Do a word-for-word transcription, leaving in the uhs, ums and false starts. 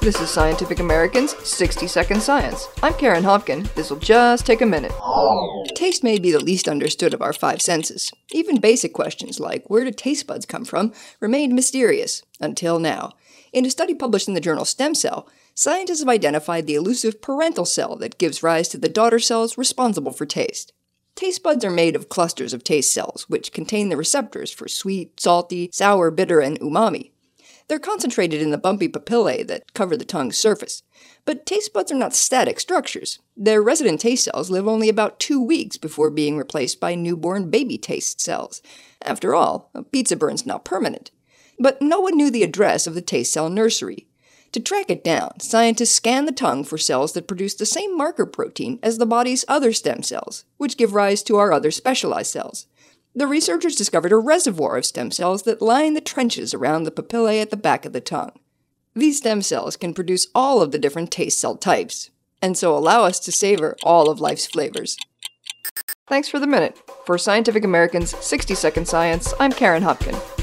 This is Scientific American's sixty second Science. I'm Karen Hopkin. This'll just take a minute. Taste may be the least understood of our five senses. Even basic questions like where do taste buds come from remained mysterious, until now. In a study published in the journal Stem Cell, scientists have identified the elusive parental cell that gives rise to the daughter cells responsible for taste. Taste buds are made of clusters of taste cells, which contain the receptors for sweet, salty, sour, bitter, and umami. They're concentrated in the bumpy papillae that cover the tongue's surface. But taste buds are not static structures. Their resident taste cells live only about two weeks before being replaced by newborn baby taste cells. After all, a pizza burn's not permanent. But no one knew the address of the taste cell nursery. To track it down, scientists scan the tongue for cells that produce the same marker protein as the body's other stem cells, which give rise to our other specialized cells. The researchers discovered a reservoir of stem cells that line the trenches around the papillae at the back of the tongue. These stem cells can produce all of the different taste cell types, and so allow us to savor all of life's flavors. Thanks for the minute. For Scientific American's sixty second Science, I'm Karen Hopkin.